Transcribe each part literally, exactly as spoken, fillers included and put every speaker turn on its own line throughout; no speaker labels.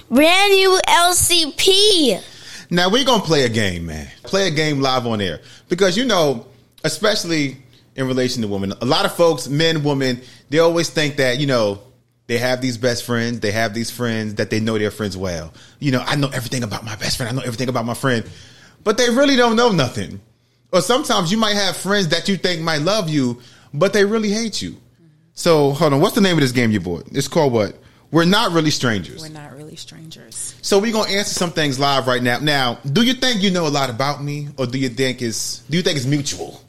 Brand new L C P.
Now, we're going to play a game, man. Play a game live on air. Because, you know, especially in relation to women, a lot of folks, men, women, they always think that, you know, they have these best friends. They have these friends that they know their friends well. You know, I know everything about my best friend. I know everything about my friend. But they really don't know nothing. Or sometimes you might have friends that you think might love you, but they really hate you. So, hold on. What's the name of this game you bought? It's called what? We're Not Really Strangers.
We're not really strangers.
So we're gonna answer some things live right now. Now, do you think you know a lot about me, or do you think it's do you think it's mutual?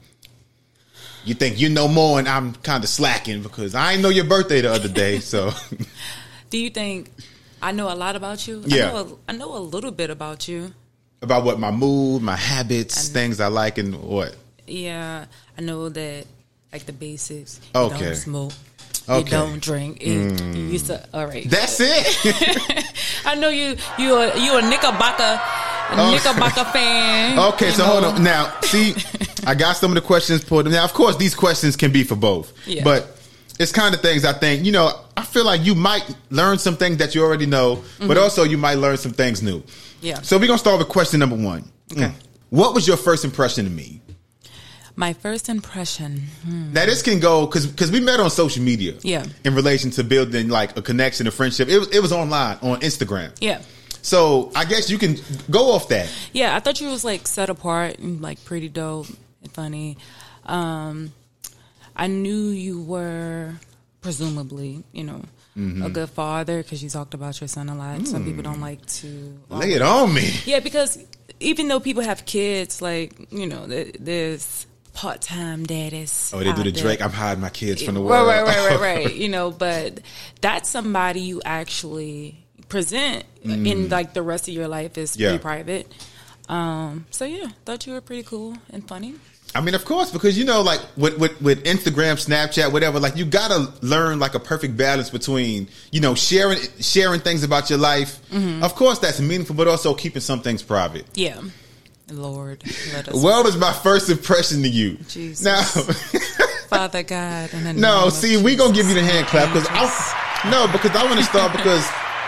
You think you know more, and I'm kind of slacking because I ain't know your birthday the other day. So,
do you think I know a lot about you?
Yeah,
I know a, I know a little bit about you.
About what? My mood, my habits, things I like, and what?
Yeah, I know that, like the basics.
Okay.
You don't smoke.
Okay.
You don't drink. It,
Mm.
You used to. All right.
That's it.
I know you. You a you a Knickerbocker, a
Oh.
Knickerbocker fan.
Okay,
you
so
know.
hold on. Now, see, I got some of the questions pulled. Now, of course, these questions can be for both.
Yeah.
But it's kind of things I think, you know, I feel like you might learn some things that you already know, mm-hmm. but also you might learn some things new.
Yeah.
So we're going to start with question number one.
Okay.
Mm. What was your first impression of me?
My first impression. Hmm.
Now, this can go, because because we met on social media.
Yeah.
In relation to building like a connection, a friendship. It was, it was online, on Instagram.
Yeah.
So I guess you can go off that.
Yeah, I thought you was like set apart and like pretty dope and funny. Um, I knew you were presumably, you know, mm-hmm. a good father because you talked about your son a lot. Mm. Some people don't like to
lay it on me.
Yeah, because even though people have kids, like, you know, there's part-time daddies.
Oh, they do the
there.
Drake, I'm hiding my kids from the world.
Right, right, right, right, right. You know, but that's somebody you actually present mm. in like the rest of your life is
yeah.
pretty private. Um, so yeah, thought you were pretty cool and funny.
I mean, of course, because, you know, like with, with, with Instagram, Snapchat, whatever, like you got to learn like a perfect balance between, you know, sharing sharing things about your life. Mm-hmm. Of course, that's meaningful, but also keeping some things private.
Yeah. Lord, let us.
What was my first impression to you?
Jesus.
Now,
Father God. In the
no,
name
see,
of
we
Jesus.
going to give you the hand clap because I, no, because I want to start because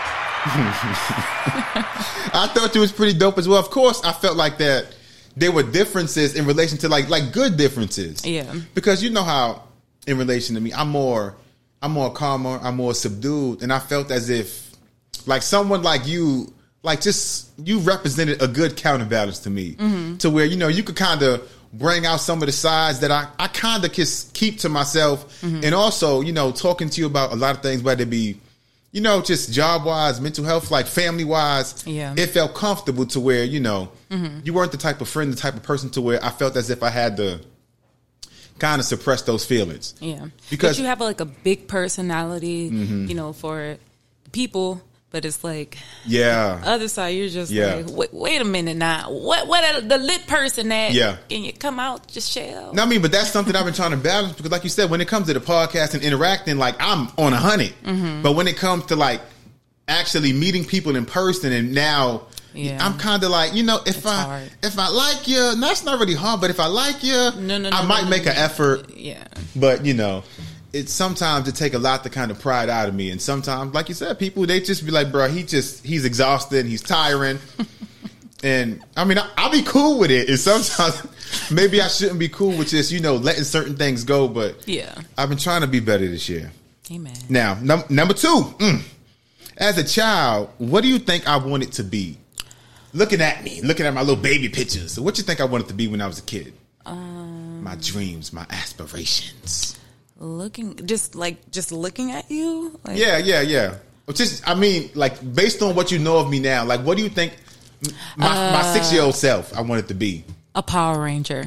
I thought you was pretty dope as well. Of course, I felt like that there were differences in relation to like like good differences.
Yeah.
Because you know how in relation to me, I'm more I'm more calmer, I'm more subdued, and I felt as if like someone like you, like just you represented a good counterbalance to me, mm-hmm. to where, you know, you could kind of bring out some of the sides that I, I kind of can keep to myself, mm-hmm. and also, you know, talking to you about a lot of things, whether it be, you know, just job wise, mental health, like family wise,
yeah.
it felt comfortable to where, you know,
mm-hmm.
you weren't the type of friend, the type of person to where I felt as if I had to kind of suppress those feelings.
Yeah.
Because
but you have like a big personality,
mm-hmm.
you know, for people, but it's like,
yeah,
the other side, you're just
yeah.
like, wait, wait a minute now. What, what are the lit person that,
yeah.
can you come out, just shell?
No, I mean, but that's something I've been trying to balance because like you said, when it comes to the podcast and interacting, like I'm on a hundred, mm-hmm. but when it comes to like actually meeting people in person and now yeah. I'm kind of like, you know, if it's I hard. if I like you, no, that's not really hard, but if I like you,
no, no, no,
I might
no,
make
no,
an
no.
effort.
Yeah.
But, you know, it's sometimes it take a lot to kind of pride out of me. And sometimes, like you said, people, they just be like, bro, he just, he's exhausted and he's tiring. And I mean, I, I'll be cool with it. And sometimes maybe I shouldn't be cool with just, you know, letting certain things go. But
yeah,
I've been trying to be better this year.
Amen.
Now, num- number two, mm, as a child, what do you think I wanted to be? Looking at me, looking at my little baby pictures. So what you think I wanted to be when I was a kid?
Um,
my dreams, my aspirations.
Looking, just like, just looking at you? Like,
Yeah, yeah, yeah. Just, I mean, like, based on what you know of me now, like, what do you think my, uh, my six-year-old self I wanted to be?
A Power Ranger.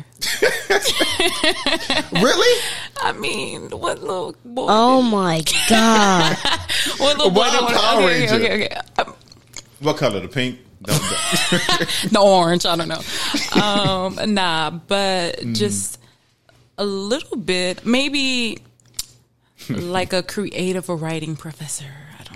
Really?
I mean, what little boy?
Oh my God!
What little boy?
Why
did
Power
okay,
Ranger?
Okay, okay, okay. Um,
What color? The pink? Don't, don't.
The orange. I don't know. Um, nah, but mm. just a little bit, maybe like a creative writing professor. I don't know.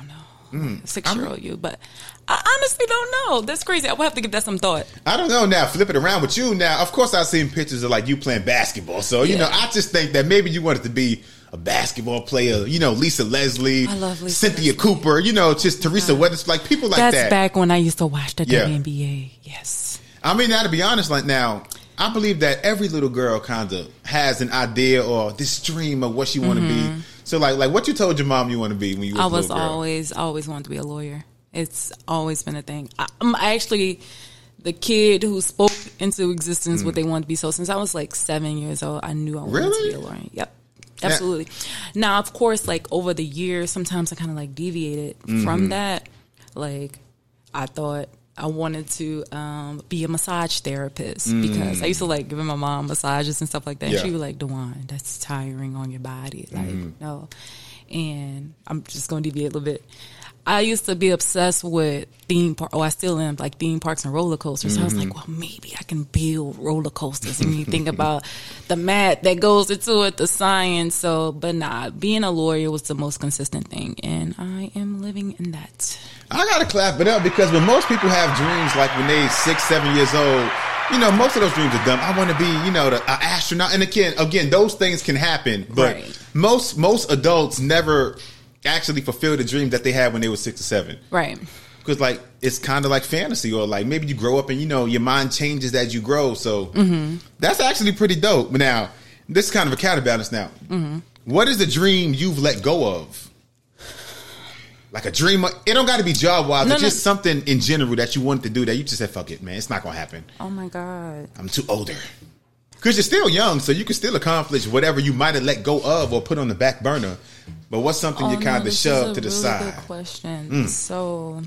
mm, six year old you. But I honestly don't know. That's crazy. I would have to give that some thought.
I don't know now. Flip it around with you now. Of course, I've seen pictures of like you playing basketball. So you
Yeah.
know, I just think that maybe you wanted to be a basketball player. You know, Lisa Leslie,
I love Lisa
Cynthia
Leslie.
Cooper. You know, just Teresa Weathers, like people like
That's
that.
back when I used to watch the
Yeah.
W N B A. Yes.
I mean, now to be honest, like now, I believe that every little girl kind of has an idea or this dream of what she want to
Mm-hmm.
be. So, like, like what you told your mom you want to be when you was
I
a
was
little girl.
always, always wanted to be a lawyer. It's always been a thing. I, I'm actually the kid who spoke into existence what they wanted to be. So since I was like seven years old, I knew I wanted
Really?
to be a lawyer. Yep. Absolutely. Now, of course, like over the years, sometimes I kind of like deviated
Mm-hmm.
from that. Like I thought I wanted to um, be a massage therapist because I used to like giving my mom massages and stuff like that.
Mm. Yeah.
And she was like, "Dewan, that's tiring on your body." Like,
Mm-hmm.
no. And I'm just going to deviate a little bit. I used to be obsessed with theme park. Oh, I still am, like theme parks and roller coasters. So I was
Mm-hmm.
like, well, maybe I can build roller coasters. And you think about the math that goes into it, the science. So, but nah, being a lawyer was the most consistent thing, and I am living in that.
I gotta clap it up because when most people have dreams, like when they six, seven years old, you know, most of those dreams are dumb. I want to be, you know, the, an astronaut. And again, again, those things can happen, but
Right.
most most adults never actually fulfill the dream that they had when they were six or seven.
Right.
Because like it's kind of like fantasy, or like maybe you grow up and you know your mind changes as you grow. So
Mm-hmm.
that's actually pretty dope. But now this is kind of a counterbalance. Now,
Mm-hmm.
what is the dream you've let go of? Like a dream, it don't got to be job wise.
No,
It's
no.
just something in general that you wanted to do that you just said, "Fuck it, man, it's not gonna happen.
Oh my God.
I'm too older." Because you're still young, so you can still accomplish whatever you might have let go of or put on the back burner. But what's something
Oh,
you
no,
kind of
this is
shoved
a
to the
really
side?
Good question.
Mm.
So,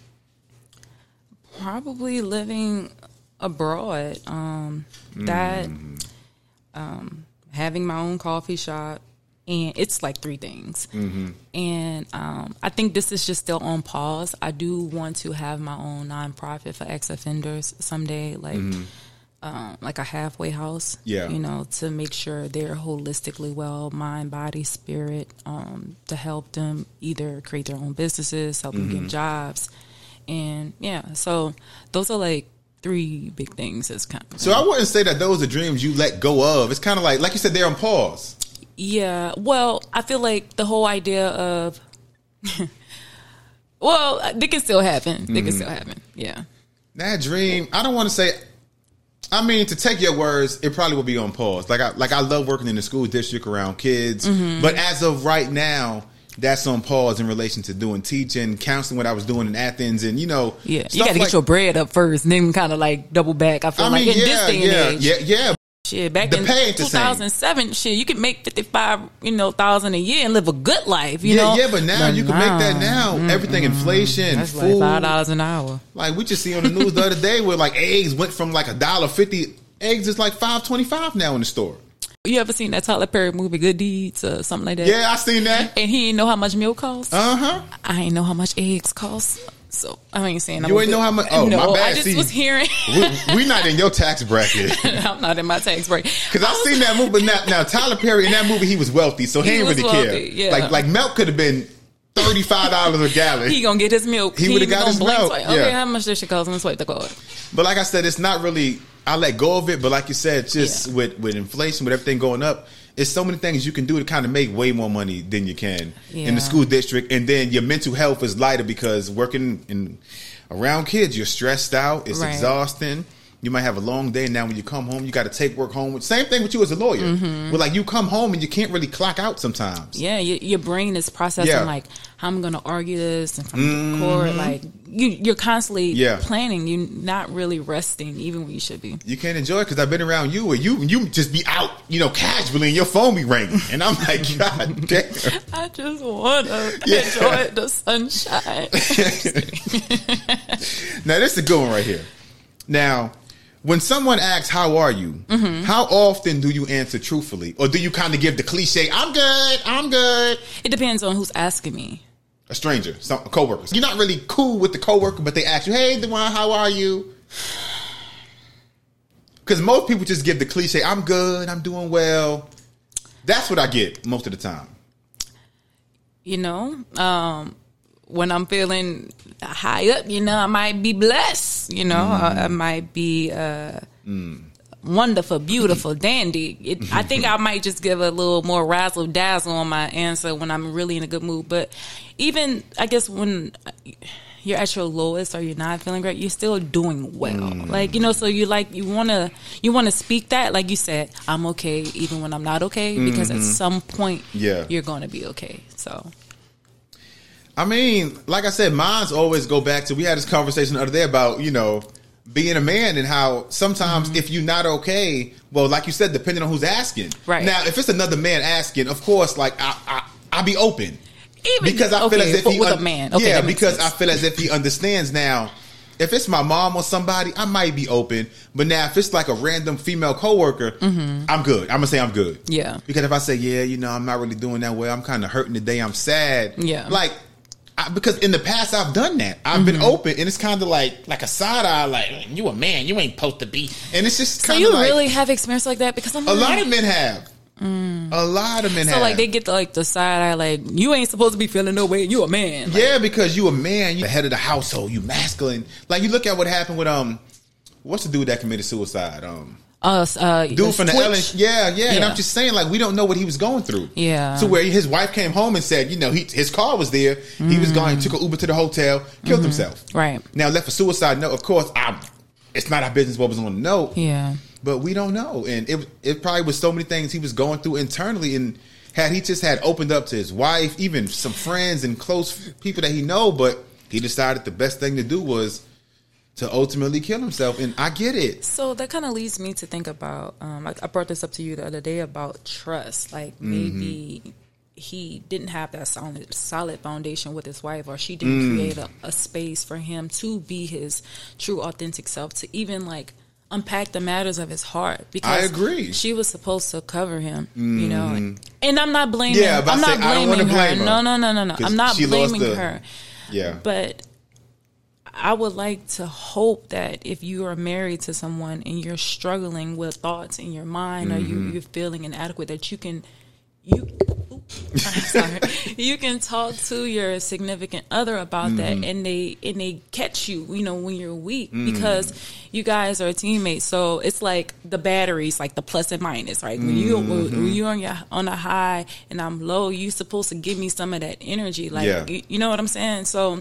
probably living abroad. Um, that,
Mm.
um, having my own coffee shop, and it's like three things.
Mm-hmm.
And um, I think this is just still on pause. I do want to have my own nonprofit for ex-offenders someday, like um, like a halfway house.
Mm-hmm. Yeah.
You know, to make sure they're holistically well, mind, body, spirit, um, to help them either create their own businesses, help them
Mm-hmm.
get jobs, and yeah. So those are like three big things. That's kind of
So I wouldn't say that those are dreams you let go of. It's kind of like, like you said, they're on pause.
Yeah, well, I feel like the whole idea of, well, they can still happen. They can still happen. Yeah.
That dream, I don't want to say. I mean, to take your words, it probably will be on pause. Like I, like I love working in the school district around kids, but as of right now, that's on pause in relation to doing teaching, counseling. What I was doing in Athens, and you know,
Yeah. You
stuff
got to
like-
get your bread up first, and then kind of like double back. I feel
I
like
mean,
in
yeah,
this day and
yeah,
age.
yeah, yeah.
Shit, back
The
in
pay ain't the
two
same.
thousand seven, shit, you could make fifty-five, you know, thousand a year and live a good life, you
yeah,
know?
yeah, but now you can make that now. Everything, inflation,
That's
food.
like five dollars an hour.
Like we just see on the news the other day where like eggs went from like a dollar fifty. Eggs is like five twenty five now in the store.
You ever seen that Tyler Perry movie, Good Deeds, or something like that?
Yeah, I seen that.
And he didn't know how much milk costs?
Uh huh.
I ain't know how much eggs cost. So I ain't saying
You
I'm
ain't
a
know
good-
how much- oh,
no,
my bad.
I just
See,
was hearing.
we, we not in your tax bracket.
I'm not in my tax break.
Because I seen that movie, but now, now Tyler Perry in that movie he was wealthy, so he,
He
didn't
was
really
wealthy,
care.
yeah.
Like like milk could have been thirty five dollars a gallon.
He gonna get his milk.
He would've
even
got
gonna
his
blink
milk,
twice.
yeah.
Okay, how much this shit cost? Let's swipe the card.
But like I said, it's not really. I let go of it, but like you said, just
Yeah.
with with inflation, with everything going up, it's so many things you can do to kind of make way more money than you can in
Yeah.
the school district, and then your mental health is lighter because working in around kids, you're stressed out, it's
Right.
exhausting. You might have a long day, and now when you come home, you got to take work home. Same thing with you as a lawyer.
Mm-hmm.
Where like you come home and you can't really clock out sometimes.
Yeah, your, your brain is processing
Yeah.
like how I'm gonna argue this and from the court. Like you, you're constantly
Yeah.
planning. You're not really resting, even when you should be.
You can't enjoy it because I've been around you where you you just be out, you know, casually and your phone be ringing. And I'm like, God damn.
I just wanna
Yeah.
enjoy the sunshine.
Now, this is a good one right here. Now, when someone asks, how are you?
Mm-hmm.
How often do you answer truthfully? Or do you kind of give the cliche, I'm good, I'm good?
It depends on who's asking me.
A stranger, some, a coworker. You're not really cool with the coworker, but they ask you, hey, Dewan, how are you? Because most people just give the cliche, I'm good, I'm doing well. That's what I get most of the time.
You know, um, when I'm feeling high up, you know, I might be blessed. You know, mm. I, I might be uh, mm. wonderful, beautiful, dandy. It, I think I might just give a little more razzle dazzle on my answer when I'm really in a good mood. But even, I guess, when you're at your lowest or you're not feeling great, you're still doing well. Mm. Like, you know, so you like, you want to, you want to speak that, like you said, I'm okay even when I'm not okay, because mm-hmm. at some point
yeah.
you're going to be okay. So.
I mean, like I said, mine's always go back to, we had this conversation the other day about, you know, being a man and how sometimes mm-hmm. if you're not okay, well, like you said, depending on who's asking.
Right.
Now, if it's another man asking, of course, like I, I, I'll be open.
Even,
because I
okay,
feel as if he
with
un-
a man. Okay,
yeah, because
sense.
I feel as if he understands now. If it's my mom or somebody, I might be open. But now, if it's like a random female coworker, mm-hmm. I'm good. I'm gonna say I'm good.
Yeah.
Because if I say, yeah, you know, I'm not really doing that well, I'm kind of hurting today, I'm sad.
Yeah.
Like, I, because in the past I've done that. I've mm-hmm. been open, and it's kind of like like a side eye, like you a man, you ain't supposed to be. And it's just
so
kind
you
of like,
really have experience like that, because I'm
a
like,
lot of men have. Mm. A lot of men
so
have.
So like they get the, like the side eye, like you ain't supposed to be feeling no way. You a man. Like,
yeah, because you a man. You the head of the household. You masculine. Like you look at what happened with um, what's the dude that committed suicide? Um,
uh, uh
dude from the
Twitch.
Ellen. Yeah, yeah,
yeah.
And I'm just saying, like we don't know what he was going through.
Yeah.
To where his wife came home and said, you know, he his car was there. Mm. He was going, took an Uber to the hotel, killed
mm-hmm.
himself.
Right.
Now left for suicide note. Of course, I. It's not our business what was on the note.
Yeah.
But we don't know. And it it probably was so many things he was going through internally. And had he just had opened up to his wife, even some friends and close people that he know, but he decided the best thing to do was to ultimately kill himself. And I get it.
So that kind of leads me to think about, um, I, I brought this up to you the other day about trust. Like maybe mm-hmm. he didn't have that solid, solid foundation with his wife, or she didn't mm. create a, a space for him to be his true, authentic self, to even like unpack the matters of his heart. Because
I agree.
She was supposed to cover him, mm. you know. And I'm not blaming.
Yeah,
I'm not
say,
blaming her.
Blame her.
No, no, no, no, no. I'm not blaming
the,
her.
Yeah,
but I would like to hope that if you are married to someone and you're struggling with thoughts in your mind, mm-hmm. or you, you're feeling inadequate, that you can you. Sorry. You can talk to your significant other about mm-hmm. that, and they and they catch you, you know, when you're weak, mm-hmm. because you guys are teammates. So it's like the batteries, like the plus and minus, right? When you mm-hmm. when you're on your on a high and I'm low, you're supposed to give me some of that energy, like yeah. you, you know what I'm saying? So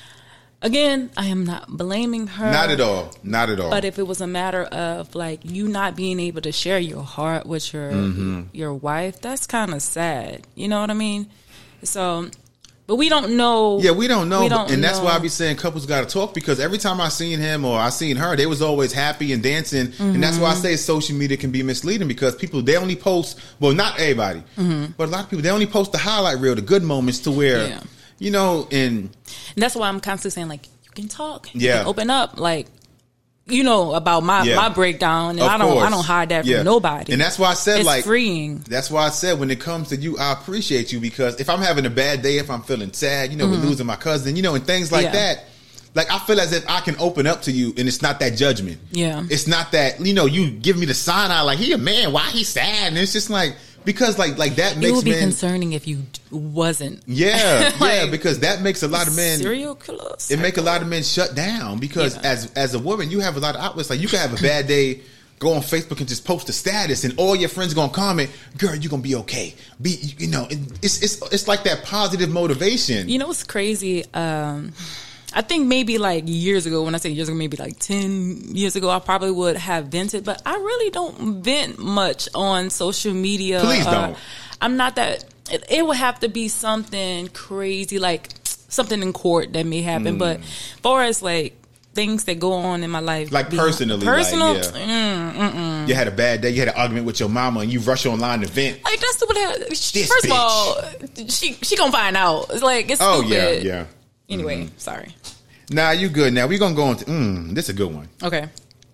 again, I am not blaming her.
Not at all. Not at all.
But if it was a matter of like you not being able to share your heart with your mm-hmm. your wife, that's kind of sad. You know what I mean? So, but we don't know.
Yeah, we don't know.
We don't
and that's
know.
why I be saying couples got to talk, because every time I seen him or I seen her, they was always happy and dancing. Mm-hmm. And that's why I say social media can be misleading, because people, they only post, well, not everybody, mm-hmm. but a lot of people, they only post the highlight reel, the good moments, to where, yeah. you know, and,
and that's why I'm constantly saying, like, you can talk, you
yeah.
can open up, like, you know, about my, yeah. my breakdown, and
of
I don't
course.
I don't hide that
yeah.
from nobody.
And that's why I said,
it's
like,
freeing.
That's why I said, when it comes to you, I appreciate you, because if I'm having a bad day, if I'm feeling sad, you know, mm-hmm. with losing my cousin, you know, and things like yeah. that, like, I feel as if I can open up to you, and it's not that judgment.
Yeah.
It's not that, you know, you give me the sign eye, like, he a man, why he sad? And it's just like, because like like that makes
it would be
men,
concerning if you wasn't.
Yeah,
like,
yeah, because that makes a lot of men
serial killers.
It make a lot of men shut down, because yeah. as as a woman, you have a lot of outlets. Like, you can have a bad day, go on Facebook and just post a status, and all your friends are gonna comment, "Girl, you're gonna be okay." Be you know, it's it's it's like that positive motivation.
You know what's crazy? Um, I think maybe like years ago, when I say years ago, maybe like ten years ago, I probably would have vented, but I really don't vent much on social media.
Please don't.
Uh, I'm not that, it, it would have to be something crazy, like something in court that may happen. Mm. But as far as like things that go on in my life,
like personally,
personal,
like, yeah. mm, mm, you had a bad day, you had an argument with your mama, and you rush online to vent.
Like, that's stupid. First
bitch.
of all, she she gonna find out. It's like, it's
oh
stupid.
yeah, yeah.
Anyway,
mm-hmm.
sorry.
Nah, you good. Now we're gonna go on to mm, this is a good one.
Okay.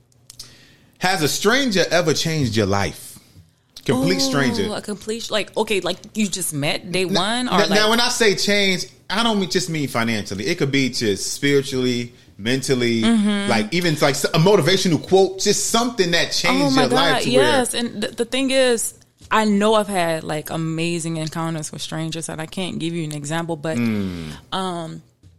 Has a stranger ever changed your life? Complete
Ooh,
stranger.
A complete, like, okay, like you just met day
now,
one, or
now,
like,
now when I say change, I don't mean, just mean financially. It could be just spiritually, mentally, mm-hmm. like even like a motivational quote, just something that changed
oh my
your
God,
life. To
yes,
where,
and th- the thing is, I know I've had like amazing encounters with strangers, and I can't give you an example, but mm. um,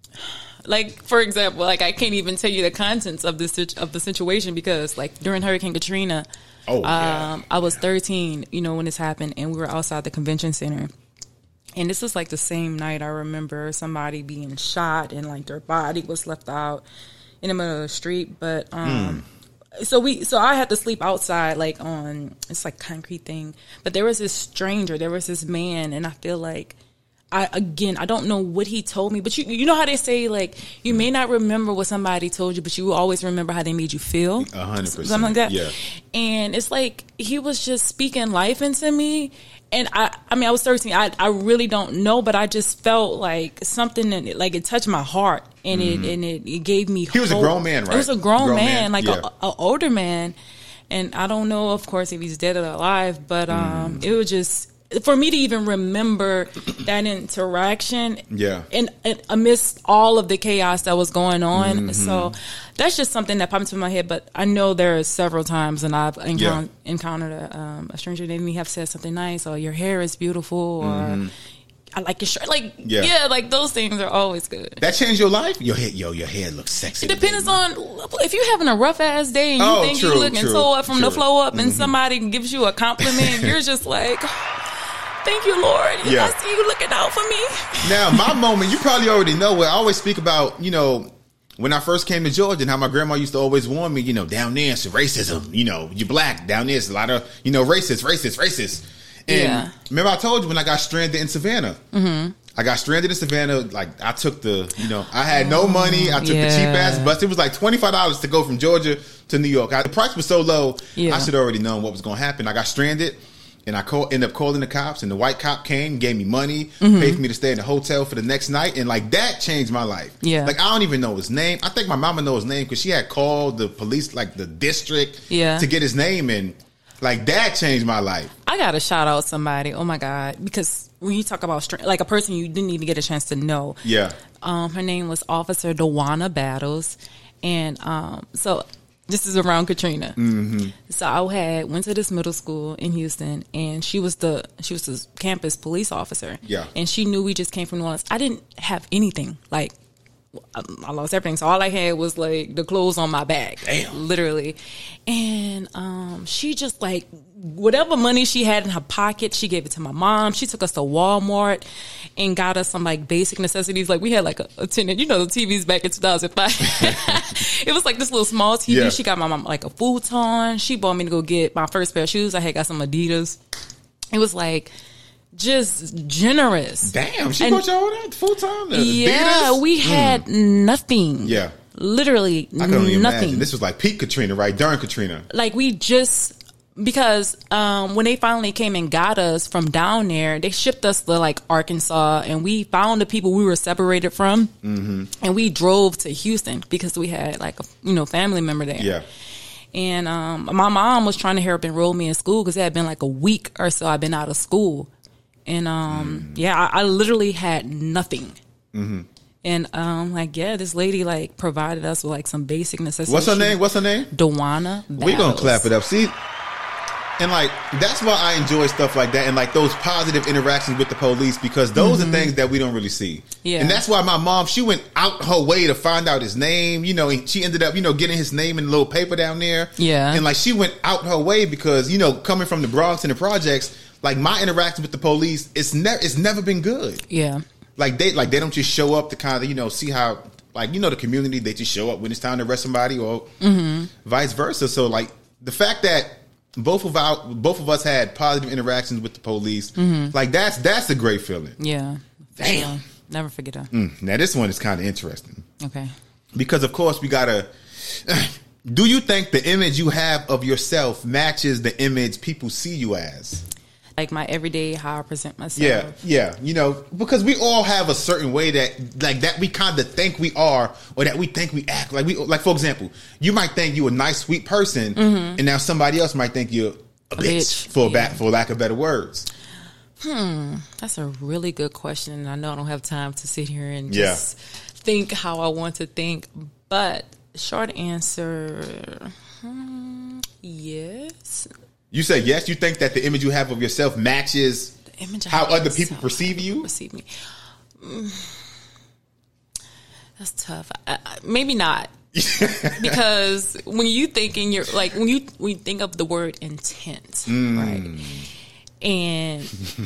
like for example, like I can't even tell you the contents of this of the situation because like during Hurricane Katrina,
Oh, yeah.
um, I was thirteen, you know, when this happened, and we were outside the convention center. And this is like the same night I remember somebody being shot and like their body was left out in the middle of the street. But um, mm. so we, so I had to sleep outside, like on it's like concrete thing. But there was this stranger, there was this man, and I feel like. I, again, I don't know what he told me, but you you know how they say, like, you may not remember what somebody told you, but you will always remember how they made you feel.
A hundred percent.
Something like that.
Yeah.
And it's like, he was just speaking life into me. And I, I mean, I was thirteen. I, I really don't know, but I just felt like something that, like, it touched my heart. And mm-hmm. it and it, it gave me
He was
hope.
a grown man, right?
He was a grown, grown man, man, like
yeah.
a, a older man. And I don't know, of course, if he's dead or alive, but um, mm. it was just... For me to even remember that interaction, yeah, and, and amidst all of the chaos that was going on, mm-hmm. so that's just something that popped into my head. But I know there are several times, and I've encount- yeah. encountered a, um, a stranger that may have said something nice, or your hair is beautiful, or mm-hmm. I like your shirt, like yeah. yeah, like those things are always good.
That changed your life? Your hair, yo, your hair looks sexy.
It depends today, on if you're having a rough ass day and you
oh,
think
true,
you're looking
true,
so up from
true.
the floor up,
mm-hmm.
and somebody gives you a compliment, and you're just like. Thank you, Lord.
Yeah.
I see you looking out for me.
Now, my moment, you probably already know where I always speak about, you know, when I first came to Georgia and how my grandma used to always warn me, you know, down there it's racism. You know, you're black. Down there it's a lot of, you know, racist, racist, racist. And
yeah.
remember I told you when I got stranded in Savannah.
Mm-hmm.
I got stranded in Savannah. Like, I took the, you know, I had no money. I took yeah. the cheap ass bus. It was like twenty-five dollars to go from Georgia to New York. I, the price was so low, yeah. I should have already known what was going to happen. I got stranded. And I call, ended up calling the cops, and the white cop came, gave me money, mm-hmm. paid for me to stay in the hotel for the next night, and like that changed my life.
Yeah,
like I don't even know his name. I think my mama knows his name because she had called the police, like the district,
yeah.
to get his name, and like that changed my life.
I gotta shout out somebody. Oh my God, because when you talk about str- like a person you didn't even get a chance to know.
Yeah,
um, her name was Officer Dewana Battles, and um, so. This is around Katrina.
Mm-hmm.
So I had went to this middle school in Houston, and she was the she was the campus police officer.
Yeah,
and she knew we just came from New Orleans. I didn't have anything. Like I lost everything, so all I had was like the clothes on my back,
damn,
literally. And um, she just like whatever money she had in her pocket, she gave it to my mom. She took us to Walmart and got us some like basic necessities. Like we had like a, a ten, you know, the T Vs back in two thousand five. It was like this little small T V. Yeah. She got my mom like a futon. She bought me to go get my first pair of shoes. I had got some Adidas. It was like just generous.
Damn, she
and,
bought you all that full time.
Yeah,
Adidas?
we had mm. nothing.
Yeah,
literally
I couldn't even
nothing.
imagine. This was like peak Katrina, right? During Katrina.
Like we just. Because um, when they finally came and got us from down there, they shipped us to like Arkansas, and we found the people we were separated from,
mm-hmm.
and we drove to Houston because we had like a you know family member there.
Yeah.
And um, my mom was trying to help enroll me in school because it had been like a week or so I've been out of school, and um, mm. yeah, I, I literally had nothing.
Mm-hmm.
And um, like yeah, this lady like provided us with like some basic necessities.
What's her name? What's her name?
Dewana.
We gonna clap it up. See. And like that's why I enjoy stuff like that and like those positive interactions with the police because those mm-hmm. are things that we don't really see.
Yeah.
And that's why my mom, she went out her way to find out his name, you know, and she ended up, you know, getting his name in a little paper down there.
Yeah.
And like she went out her way because, you know, coming from the Bronx and the projects, like my interaction with the police, it's never it's never been good.
Yeah.
Like they like they don't just show up to kind of, you know, see how like, you know, the community, they just show up when it's time to arrest somebody or
mm-hmm.
vice versa. So like the fact that Both of our, both of us had positive interactions with the police.
Mm-hmm.
Like that's that's a great feeling.
Yeah,
damn.
Sure. Never forget that.
Mm, now this one is kind of interesting.
Okay,
because of course we gotta. Do you think the image you have of yourself matches the image people see you as?
Like my everyday, how I present myself.
Yeah, yeah. You know, because we all have a certain way that, like, that we kind of think we are, or that we think we act like we. Like, for example, you might think you're a nice, sweet person, mm-hmm. and now somebody else might think you're a, a bitch, bitch, for yeah. back, for lack of better words.
Hmm, that's a really good question. I know I don't have time to sit here and just yeah. think how I want to think, but short answer, hmm, yes.
You say yes. You think that the image you have of yourself matches
the image
how other
myself,
people perceive you?
Perceive me. Mm. That's tough. I, I, maybe not. Because when you think in your like when you when you think of the word intent, mm. right? And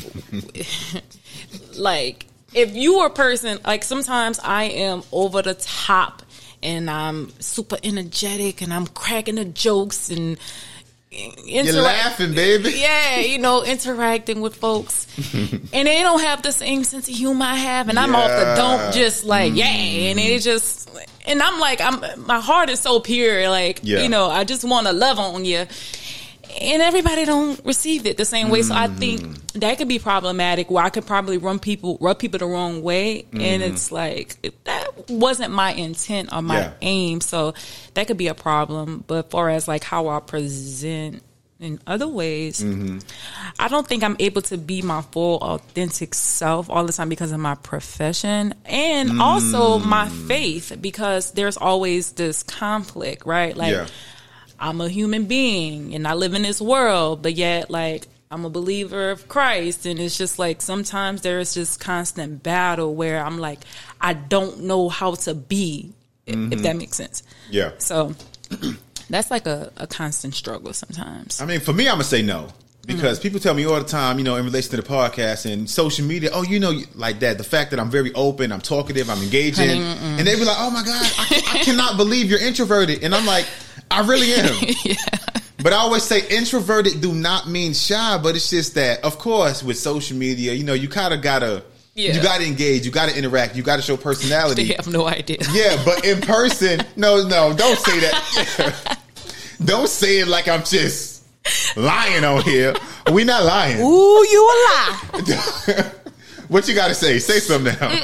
like if you are a person like sometimes I am over the top and I'm super energetic and I'm cracking the jokes and
Interact- You're laughing, baby.
Yeah, you know, interacting with folks. And they don't have the same sense of humor I have. And I'm yeah. off the dome just like, mm. yeah. And it just, and I'm like, I'm my heart is so pure. Like, yeah. you know, I just want to love on you. And everybody don't receive it the same way. Mm. So I think that could be problematic where I could probably run people, rub people the wrong way. Mm. And it's like, that wasn't my intent or my yeah. aim. So that could be a problem. But far as like how I present in other ways, mm-hmm. I don't think I'm able to be my full authentic self all the time because of my profession and mm. also my faith, because there's always this conflict, right? Like, yeah. I'm a human being and I live in this world, but yet like I'm a believer of Christ. And it's just like sometimes there's just constant battle where I'm like, I don't know how to be, mm-hmm. if that makes sense.
Yeah.
So that's like a, a constant struggle sometimes.
I mean, for me, I'm going to say no. Because mm-hmm. people tell me all the time, you know, in relation to the podcast and social media, oh, you know, like that, the fact that I'm very open, I'm talkative, I'm engaging. Honey, and they be like, oh, my God, I, I cannot believe you're introverted. And I'm like, I really am. yeah. But I always say introverted do not mean shy, but it's just that, of course, with social media, you know, you kind of got to, yeah. you got to engage, you got to interact, you got to show personality.
They have no idea.
Yeah, but in person, no, no, don't say that. Don't say it like I'm just lying on here. We not lying.
Ooh, you a lie.
What you got to say? Say something now.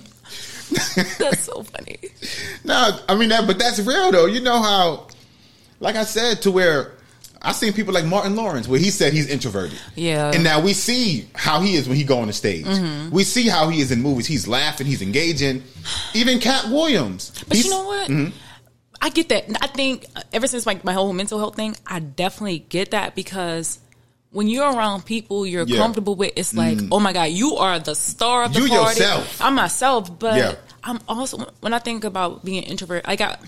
Mm-mm. That's so funny.
No, I mean, that, but that's real, though. You know how... Like I said, to where I've seen people like Martin Lawrence, where he said he's introverted.
Yeah.
And now we see how he is when he go on the stage. Mm-hmm. We see how he is in movies. He's laughing. He's engaging. Even Cat Williams.
But you know what? Mm-hmm. I get that. I think ever since like my whole mental health thing, I definitely get that because when you're around people you're yeah. comfortable with, it's like, mm. oh my God, you are the star of the
you
party.
Yourself.
I'm myself, but
yeah.
I'm also, when I think about being an introvert, I got...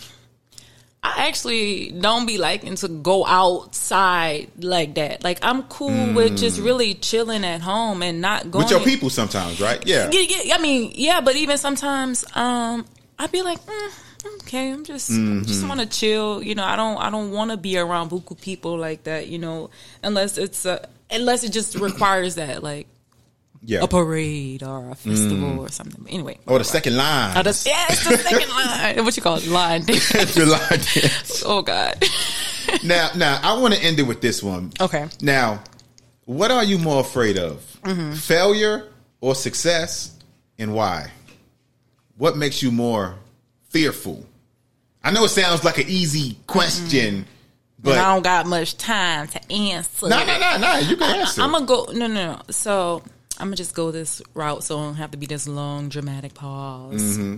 I actually don't be liking to go outside like that. Like, I'm cool mm. with just really chilling at home and not going...
With your people sometimes, right? Yeah.
Yeah, yeah. I mean, yeah, but even sometimes um, I'd be like, mm, okay, I'm just mm-hmm. just want to chill. You know, I don't I don't want to be around buku people like that, you know, unless it's a, unless it just requires that, like, yeah. a parade or a festival mm. or something. But anyway.
Or the second line.
Oh, the, yeah, it's the second line. What you call it? Line dance.
The line dance.
Oh, God.
now, now, I want to end it with this one.
Okay.
Now, what are you more afraid of? Mm-hmm. Failure or success, and why? What makes you more fearful? I know it sounds like an easy question, mm-hmm. but...
And I don't got much time to answer.
No, no, no, no. You can answer.
I'm going to go... No, no, no. So... I'm going to just go this route so I don't have to be this long, dramatic pause. Mm-hmm.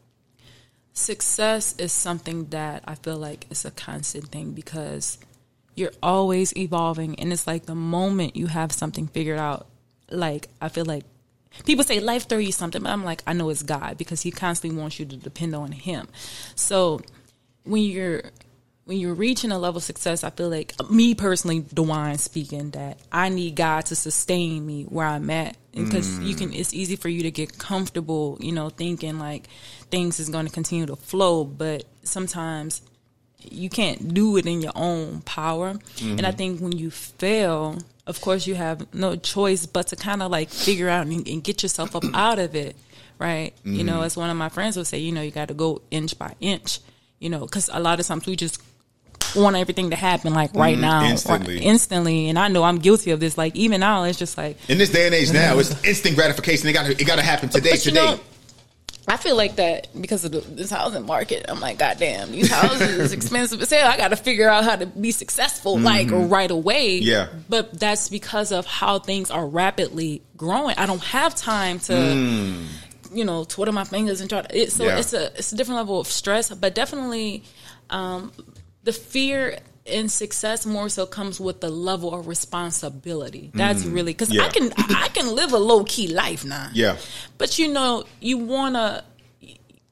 Success is something that I feel like is a constant thing because you're always evolving. And it's like the moment you have something figured out, like, I feel like people say life throws you something, but I'm like, I know it's God because he constantly wants you to depend on him. So when you're... When you're reaching a level of success, I feel like, me personally, DeWine speaking, that I need God to sustain me where I'm at. Because mm. you can, it's easy for you to get comfortable, you know, thinking like things is going to continue to flow. But sometimes you can't do it in your own power. Mm-hmm. And I think when you fail, of course, you have no choice but to kind of like figure out and, and get yourself up out of it. Right. Mm-hmm. You know, as one of my friends would say, you know, you got to go inch by inch, you know, because a lot of times we just want everything to happen like right mm, now,
instantly.
Or instantly. And I know I'm guilty of this. Like even now, it's just like
in this day and age now, it's instant gratification. It got to, it got to happen today. But, today. Know,
I feel like that because of the, this housing market. I'm like, God damn, these houses is expensive as hell. I got to figure out how to be successful mm-hmm. like right away.
Yeah.
But that's because of how things are rapidly growing. I don't have time to. Mm. You know, twiddle my fingers and try to. It, so yeah. it's a it's a different level of stress, but definitely. Um, The fear in success more so comes with the level of responsibility. That's mm, really because yeah. I can I can live a low key life now.
Yeah,
but you know you wanna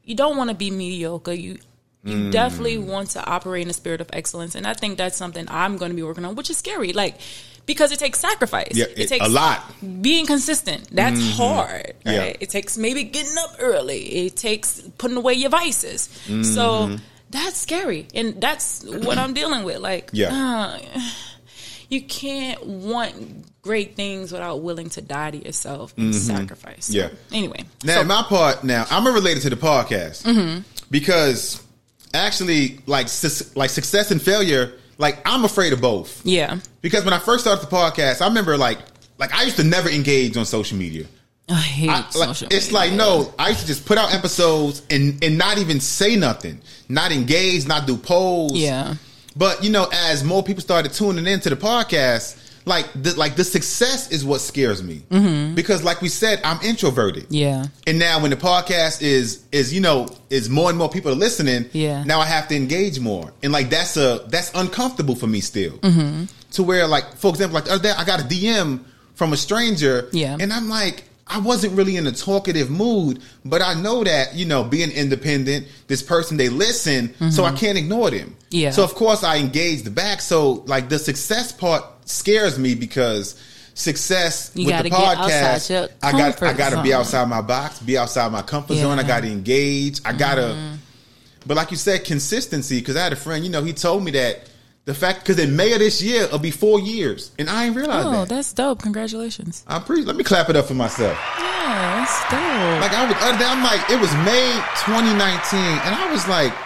you don't want to be mediocre. You you
Mm.
definitely want to operate in a spirit of excellence, and I think that's something I'm going to be working on, which is scary, like because it takes sacrifice.
Yeah,
it,
it-
takes
a lot.
being consistent. That's hard. Right?
Yeah.
It takes maybe getting up early. It takes putting away your vices. So that's scary, and that's what I'm dealing with. Like,
Yeah.
uh, you can't want great things without willing to die to yourself and sacrifice. So,
Yeah.
Anyway.
Now,
so-
my part now, I'm gonna relate it to the podcast
Mm-hmm.
because actually, like, su- like success and failure, like I'm afraid of both.
yeah.
Because when I first started the podcast, I remember like, like I used to never engage on social media.
I hate
I, like,
social
it's
media.
like no, I used to just put out episodes and and not even say nothing, not engage, not do polls.
Yeah.
But you know, as more people started tuning into the podcast, like the, like the success is what scares me
Mm-hmm.
because, like we said, I'm introverted.
Yeah.
And now when the podcast is is you know is more and more people are listening,
Yeah.
now I have to engage more, and like that's a that's uncomfortable for me still.
Mm-hmm.
To where like for example, like the other day I got a D M from a stranger,
Yeah.
and I'm like, I wasn't really in a talkative mood, but I know that, you know, being independent, this person, they listen, so I can't ignore them.
Mm-hmm. Yeah.
So of course I engaged back. So like the success part scares me because success
You
with
gotta
the
get outside
podcast,
your
I got I
comfort
got to be
zone.
outside my box, be outside my comfort zone. I
Yeah.
got to engage. I got to,
Mm-hmm.
but like you said, consistency. Because I had a friend, you know, he told me that the fact because in May of this year it'll be four years, and I ain't realized
Oh,
that.
that's dope. Congratulations.
I'm pretty. Let me clap it up for myself.
Yeah, that's dope.
Like I was, other day, I'm like, it was May twenty nineteen, and I was like,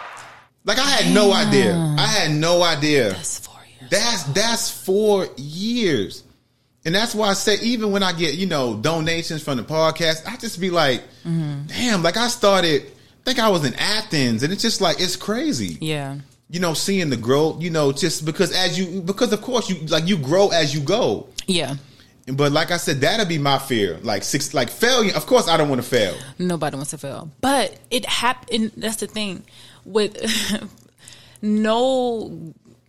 like I had no idea. I had no idea.
That's four years.
That's that's four years, and that's why I say even when I get you know donations from the podcast, I just be like, damn, like I started. I think I was in Athens, and it's just like it's crazy.
Yeah.
You know, seeing the growth. You know, just because as you because of course you like you grow as you go.
Yeah.
But like I said, that'll be my fear. Like six, like failure. Of course, I don't want to fail.
Nobody wants to fail. But it happened. That's the thing. With no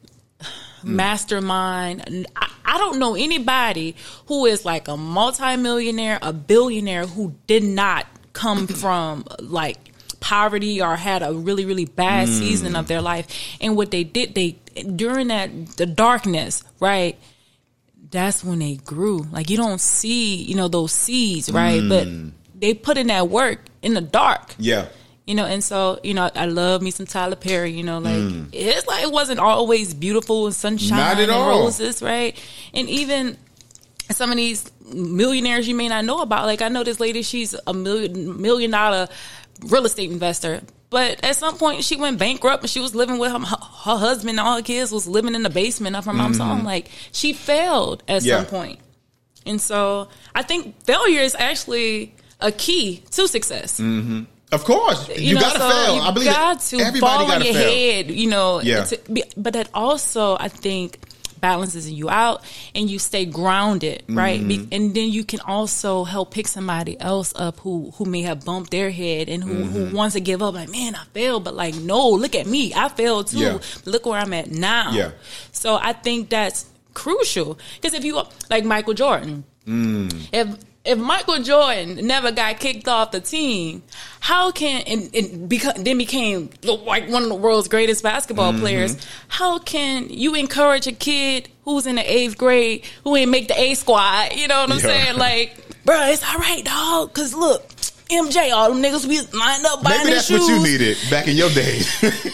mastermind, I, I don't know anybody who is like a multimillionaire, a billionaire who did not come from like poverty or had a really, really bad season of their life. And what they did, they during that the darkness, right? That's when they grew. Like you don't see, you know, those seeds, right? But they put in that work in the dark.
Yeah.
You know, and so, you know, I love me some Tyler Perry, you know, like it's like it wasn't always beautiful and sunshine
Not at
and
all.
roses, right? And even some of these millionaires you may not know about, like I know this lady, she's a million million dollar real estate investor. But at some point she went bankrupt and she was living with her, her husband and all her kids was living in the basement of her mom's home. Like she failed at
Yeah.
some point. And so I think failure is actually a key to success.
Of course, you,
You, know,
gotta
so
fail.
you
I believe
got
it.
to
Everybody
fall on
gotta
your
fail.
head, you know.
Yeah.
to be- but that also, I think, balances you out and you stay grounded, right?
Mm-hmm.
Be- and then you can also help pick somebody else up who who may have bumped their head and who,
Mm-hmm.
who wants to give up. Like, man, I failed, but like, no, look at me, I failed too.
Yeah.
Look where I'm at now.
Yeah.
So I think that's crucial because if you like Michael Jordan,
Mm.
if if Michael Jordan never got kicked off the team, how can and, and beca- then became like one of the world's greatest basketball
Mm-hmm.
players? How can you encourage a kid who's in the eighth grade who ain't make the A squad? You know what I'm
Yeah.
saying? Like, bro, it's all right, dog. Cause look, M J, all them niggas be lined up buying
Maybe
their
that's
shoes.
what you needed back in your days.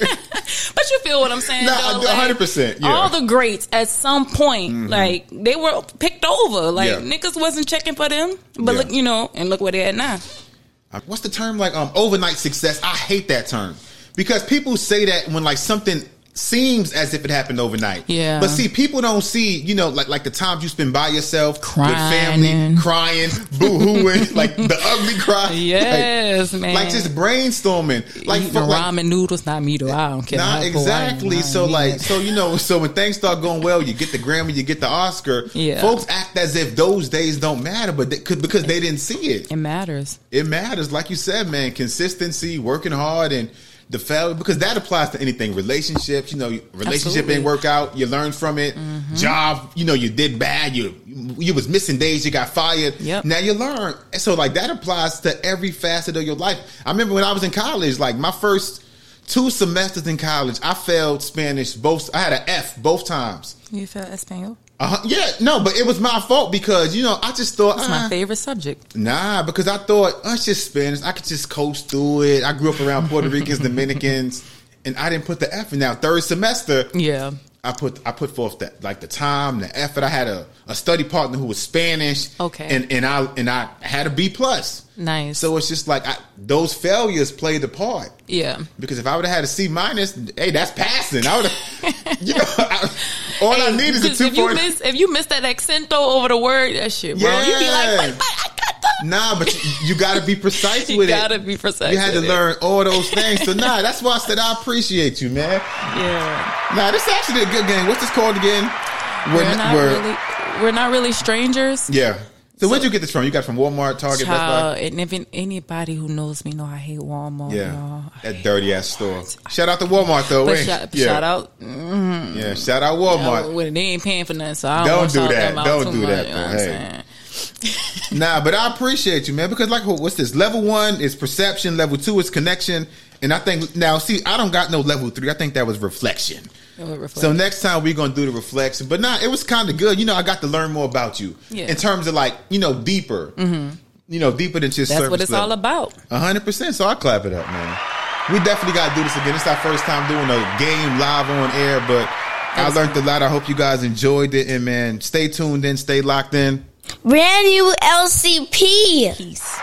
But you feel what I'm saying?
No,
though?
one hundred percent, yeah.
All the greats at some point, like they were picked over. Like
Yeah.
niggas wasn't checking for them. But
Yeah.
look, you know, and look where they're at now.
What's the term like? Um, overnight success. I hate that term because people say that when like something seems as if it happened overnight.
Yeah.
But see, people don't see, you know, like like the times you spend by yourself,
Crying.
with family, crying, boo-hooing, like the ugly cry.
Yes,
like,
man.
Like just brainstorming. Like,
Eating
for, like
ramen noodles, not me though. I don't care.
Not
How
exactly.
Hawaiian,
So
I
like,
ain't
so you know, so when things start going well, you get the Grammy, you get the Oscar.
Yeah.
Folks act as if those days don't matter, but they, could because they didn't see it.
it matters.
It matters, like you said, man. Consistency, working hard, and the failure, because that applies to anything. Relationships, you know, relationship
Absolutely.
ain't work out, you learn from it. Mm-hmm. Job, you know, you did bad, you you was missing days, you got fired.
Yep.
Now you learn. And so like that applies to every facet of your life. I remember when I was in college, like my first two semesters in college, I failed Spanish both. I had an F both times.
You feel Espanol?
Uh-huh. Yeah, no, but it was my fault because, you know, I just thought
It's
uh,
my favorite subject.
Nah, because I thought, oh, it's just Spanish. I could just coast through it. I grew up around Puerto Ricans, Dominicans, and I didn't put the effort. Now, third semester,
Yeah.
I put I put forth that like the time, the effort. I had a, a study partner who was Spanish.
Okay.
And and I and I had a B plus.
Nice.
So it's just like I, those failures played a part.
Yeah.
Because if I would have had a C minus, hey, that's passing. I would have, you know, I, all I need is a
Because
two
if you
point.
miss if you miss that accento over the word, that shit, bro. You be like,
Yeah.
but, but I got the
Nah, but you, you got to be precise
You
with it.
gotta be precise
You had to
with it.
learn all those things. So nah, that's why I said I appreciate you, man.
Yeah.
Nah, this is actually a good game. What's this called again?
We're, not really we're not really strangers.
Yeah. So, where'd you get this from? You got it from Walmart, Target,
Child,
Best
and if anybody who knows me know I hate Walmart.
Buy? Yeah.
Y'all.
That dirty ass store. Shout out to Walmart though.
But
Wait.
shout,
yeah.
shout out. Mm,
Yeah. Shout out Walmart.
well, they ain't paying for nothing, so I don't,
Don't
wanna
do
shout
that.
them out
Don't
too
do
much,
that,
you know
though.
what I'm
Hey.
saying?
Nah, but I appreciate you, man, because like, what's this? Level one is perception. Level two is connection. And I think now, see, I don't got no level three. I think that was reflection.
It would reflect.
So next time we're gonna do the reflection. But nah, it was kind of good. You know, I got to learn more about you
Yeah.
in terms of like, you know, deeper. Mm-hmm. You know, deeper than just
That's
surface
what it's
level.
all about.
A hundred percent. So I clap it up, man. We definitely got to do this again. It's our first time doing a game live on air, but I learned a lot. I hope you guys enjoyed it, and man, stay tuned in, stay locked in.
Brand new L C P.
Peace.